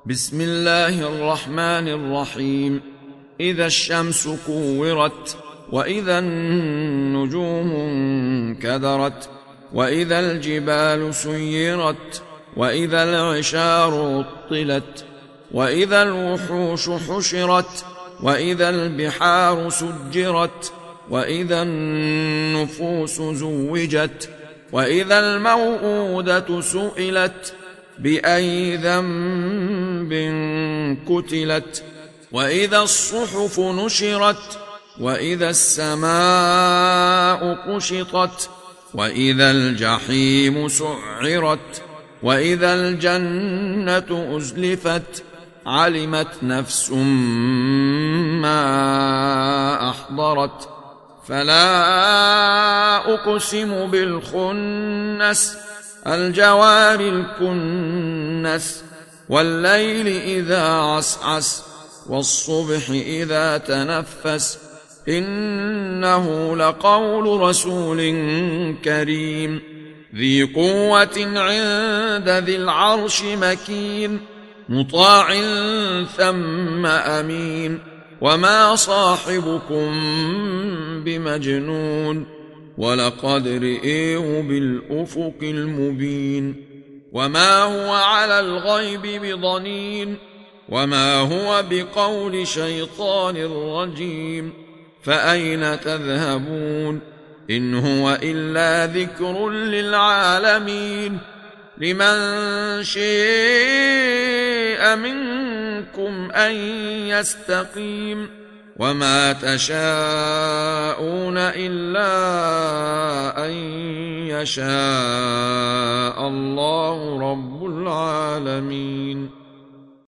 بسم الله الرحمن الرحيم. إذا الشمس كورت، وإذا النجوم انكدرت، وإذا الجبال سيرت، وإذا العشار عطلت، وإذا الوحوش حشرت، وإذا البحار سجرت، وإذا النفوس زوجت، وإذا الموءودة سئلت بأي ذنب قتلت، وإذا الصحف نشرت، وإذا السماء كشطت، وإذا الجحيم سعرت، وإذا الجنة أزلفت. علمت نفس ما أحضرت. فلا أقسم بالخنس، الجوار الكنس، والليل إذا عسعس، والصبح إذا تنفس. إنه لقول رسول كريم، ذي قوة عند ذي العرش مكين، مطاع ثم أمين. وما صاحبكم بمجنون، ولقد رئيه بالأفق المبين. وما هو على الغيب بضنين، وما هو بقول شيطان رجيم. فأين تذهبون؟ إن هو إلا ذكر للعالمين. لمن شاء منكم أن يستقيم. وما تشاءون إلا أن يشاء الله رب العالمين.